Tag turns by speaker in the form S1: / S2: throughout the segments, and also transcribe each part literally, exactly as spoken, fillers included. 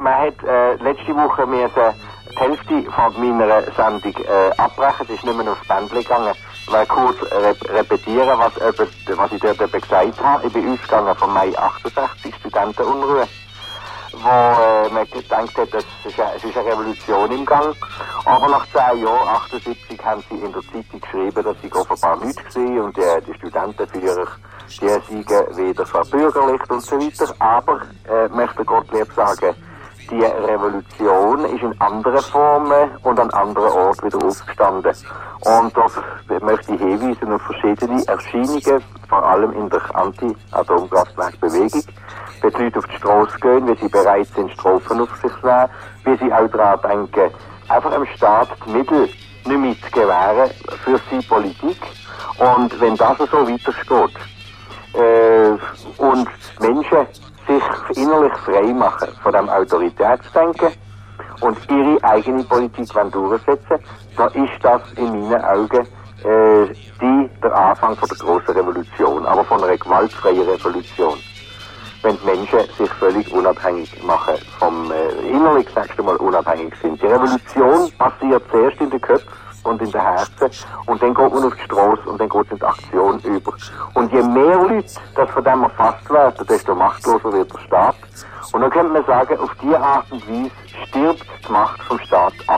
S1: man hat äh, letzte Woche mir die Hälfte von meiner Sendung äh, abbrechen. Es ist nicht mehr aufs Bändchen gegangen. Ich will kurz rep repetieren, was, eben, was ich dort eben gesagt habe. Ich bin ausgegangen vom Mai achtundsechzig, Studentenunruhe, wo äh, man gedacht hat, dass es, ist eine, es ist eine Revolution im Gang. Aber nach zehn Jahren, achtundsiebzig, haben sie in der Zeitung geschrieben, dass sie offenbar nichts gesehen und äh, die Studentenführer, die seien wieder verbürgerlicht und so weiter. Aber, äh, möchte Gottlieb sagen, die Revolution ist in anderen Formen und an anderen Orten wieder aufgestanden. Und da möchte ich hinweisen auf verschiedene Erscheinungen, vor allem in der Anti-Atomkraftwerk-Bewegung. Wenn die Leute auf die Straße gehen, wie sie bereit sind, Strafen auf sich zu nehmen, wie sie auch daran denken, einfach dem Staat die Mittel nicht mehr zu gewähren für seine Politik. Und wenn das so weitergeht, äh, und die Menschen sich innerlich frei machen von dem Autoritätsdenken und ihre eigene Politik durchsetzen, dann ist das in meinen Augen äh, die, der Anfang von der grossen Revolution, aber von einer gewaltfreien Revolution. Wenn die Menschen sich völlig unabhängig machen, vom äh, innerlich, sagst du mal, unabhängig sind. Die Revolution passiert zuerst in den Köpfen und in den Herzen und dann geht man auf die Straße und dann geht es in die Aktion über. Und je mehr Leute das von dem erfasst werden, desto machtloser wird der Staat. Und dann könnte man sagen, auf diese Art und Weise stirbt die Macht vom Staat ab.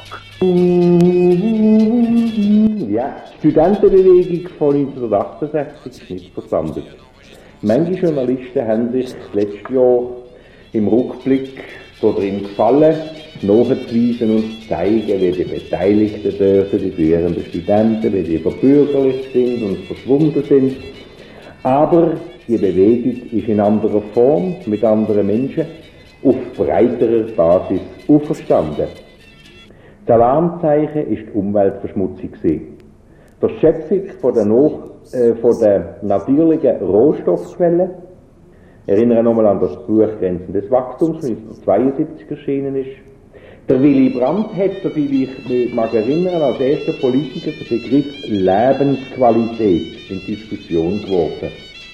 S2: Ja, die Studentenbewegung von neunzehnhundertachtundsechzig ist nicht versandet. Manche Journalisten haben sich letztes Jahr im Rückblick so drin gefallen, nachzuweisen und zu zeigen, wie die Beteiligten dort, die führenden Studenten, wie die verbürgerlicht sind und verschwunden sind. Aber die Bewegung ist in anderer Form, mit anderen Menschen, auf breiterer Basis auferstanden. Das Alarmzeichen ist die Umweltverschmutzung gewesen. Die Schöpfung von der, Nach äh, von der natürlichen Rohstoffquellen. Erinnere nochmal an das Buch Grenzen des Wachstums, das neunzehnhundertzweiundsiebzig erschienen ist. Der Willy Brandt hat, soviel ich mich mag erinnern, als erster Politiker den Begriff Lebensqualität in Diskussion geworfen.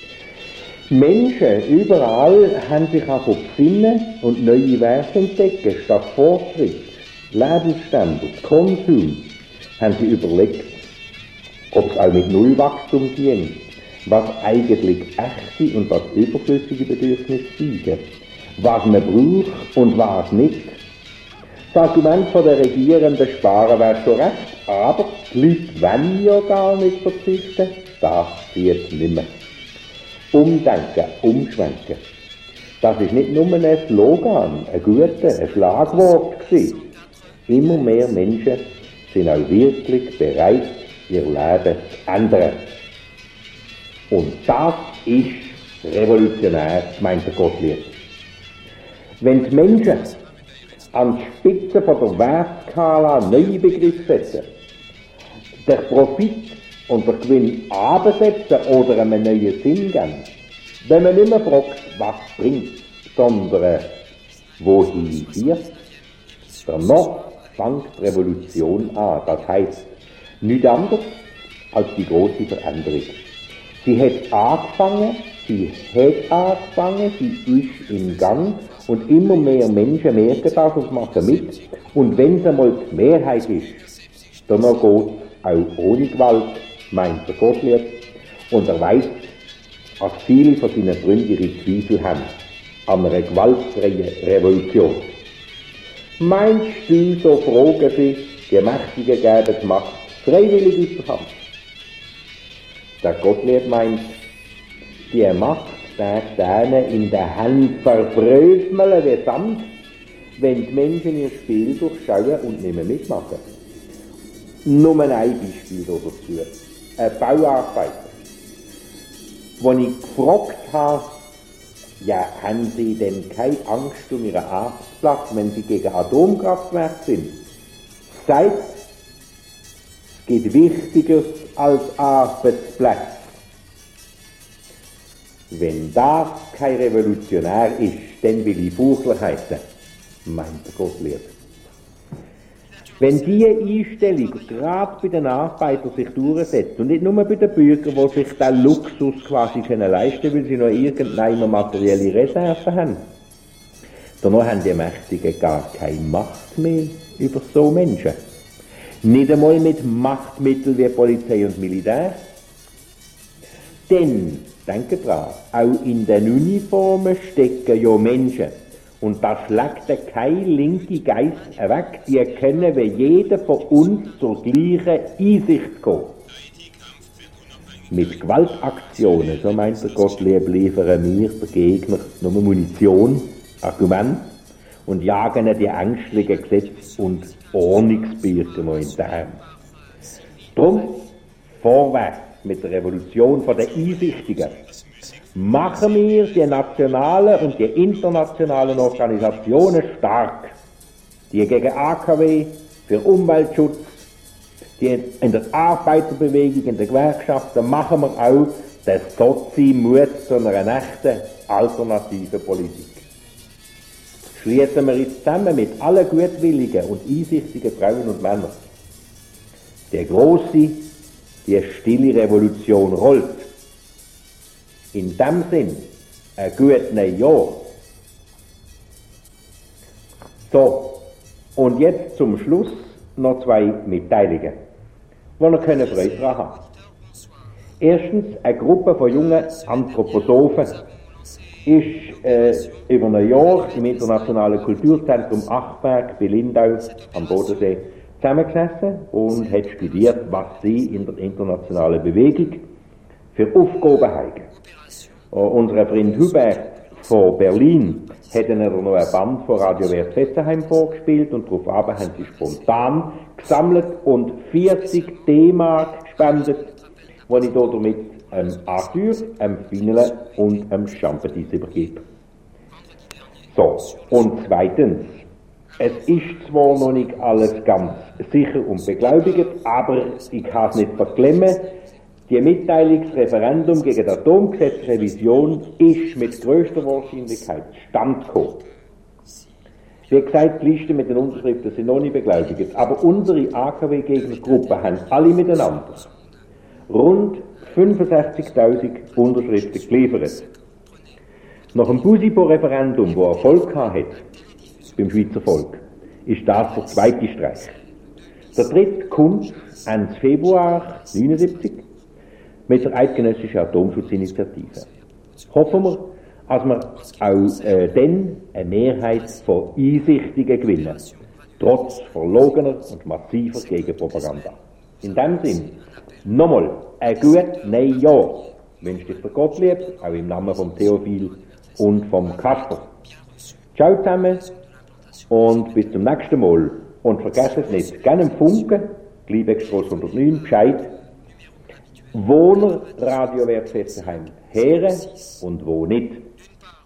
S2: Menschen überall haben sich auch besinnen und neue Werte entdecken, statt Fortschritt, Lebensstandard, Konsum, haben sie überlegt, ob es auch mit Nullwachstum dient, was eigentlich echte und was überflüssige Bedürfnisse sind, was man braucht und was nicht. Das Argument von der Regierenden Sparen wäre schon recht, aber die Leute wollen ja gar nicht verzichten, das zieht nicht mehr. Umdenken, umschwenken. Das ist nicht nur ein Slogan, ein guter, ein Schlagwort gewesen. Immer mehr Menschen sind auch wirklich bereit, ihr Leben zu ändern. Und das ist revolutionär, meint der Gottlieb. Wenn die Menschen an die Spitze von der Wertskala neue Begriffe setzen, der Profit und der Gewinn absetzen oder einem neuen Sinn geben, wenn man nicht mehr fragt, was bringt, sondern wohin führt, danach fängt die Revolution an. Das heisst, nichts anderes als die große Veränderung. Sie hat angefangen, sie hat angefangen, sie ist im Gang und immer mehr Menschen merken das und machen mit. Und wenn es einmal die Mehrheit ist, dann geht es auch ohne Gewalt, meint der Gottlieb, und er weiss, dass viele von seinen Freunden ihre Zweifel haben an einer gewaltfreien Revolution. Meinst du, so fragen sie, die Mächtigen geben die Macht freiwillig aus der Hand? Der Gottlieb meint, die Macht darf denen in der Hand verbröseln wie Sand, wenn die Menschen ihr Spiel durchschauen und nicht mehr mitmachen. Nur ein Beispiel dazu. Ein Bauarbeiter, wo ich gefragt habe, ja, haben Sie denn keine Angst um Ihren Arbeitsplatz, wenn Sie gegen Atomkraftwerke sind? Sagt, es gibt Wichtigeres als Arbeitsplätze. Wenn das kein Revolutionär ist, dann will ich Buchler heißen, meint der Gottlieb. Wenn diese Einstellung gerade bei den Arbeitern sich durchsetzt und nicht nur bei den Bürgern, die sich den Luxus quasi können leisten, weil sie noch irgendeine materielle Reserven haben, Danach haben die Mächtigen gar keine Macht mehr über so Menschen. Nicht einmal mit Machtmitteln wie Polizei und Militär. Denn, denke dran, auch in den Uniformen stecken ja Menschen. Und da schlägt kein linke Geist weg, die können wie jeder von uns zur gleichen Einsicht kommen. Mit Gewaltaktionen, so meint der Gottlieb, liefern wir den Gegner nur Munition, Argument und jagen die ängstlichen Gesetz- und Ordnungsbürger noch intern. Drum vorwärts mit der Revolution der Einsichtigen. Machen wir die nationalen und die internationalen Organisationen stark, die gegen A K W, für Umweltschutz, die in der Arbeiterbewegung, in den Gewerkschaften, machen wir auch den Sozi-Mut zu einer echten alternativen Politik. Schließen wir uns zusammen mit allen gutwilligen und einsichtigen Frauen und Männern. Die grosse, die stille Revolution rollt. In dem Sinn, ein gutes Jahr. So, und jetzt zum Schluss noch zwei Mitteilungen, die ihr Freude daran haben könnt. Erstens, eine Gruppe von jungen Anthroposophen ist äh, über ein Jahr im Internationalen Kulturzentrum Achberg bei Lindau am Bodensee zusammengesessen und hat studiert, was sie in der internationalen Bewegung für Aufgaben haben. Uh, unser Freund Hubert von Berlin hat ihnen noch ein Band von Radio Wert Fessenheim vorgespielt und darauf haben sie spontan gesammelt und vierzig D-Mark gespendet, die ich hier damit ähm, Arthur, ähm, Finele und ähm, Champetis übergebe. So, und zweitens, es ist zwar noch nicht alles ganz sicher und beglaubigt, aber ich kann es nicht verklemmen. Die Mitteilung, das Referendum gegen die Atomgesetzrevision ist mit größter Wahrscheinlichkeit zustande gekommen. Wie gesagt, die Listen mit den Unterschriften sind noch nicht beglaubigt, aber unsere A K W-Gegnergruppe haben alle miteinander rund fünfundsechzigtausend Unterschriften geliefert. Nach dem Busipo-Referendum, das Erfolg hatte beim Schweizer Volk, ist das der zweite Streich. Der dritte kommt Ende Februar neunundsiebzig mit der Eidgenössischen Atomschutzinitiative. Hoffen wir, dass wir auch äh, dann eine Mehrheit von Einsichtigen gewinnen, trotz verlogener und massiver Gegenpropaganda. In dem Sinn, nochmal ein gutes neues Jahr wünscht euch der Gottlieb, auch im Namen von Theophil und vom Kasper. Ciao zusammen und bis zum nächsten Mal. Und vergesst es nicht, gerne im Funken, Gliebeckstrasse hundertneun, Bescheid, wo ihr Radio Wert Fessenheim hören und wo nicht.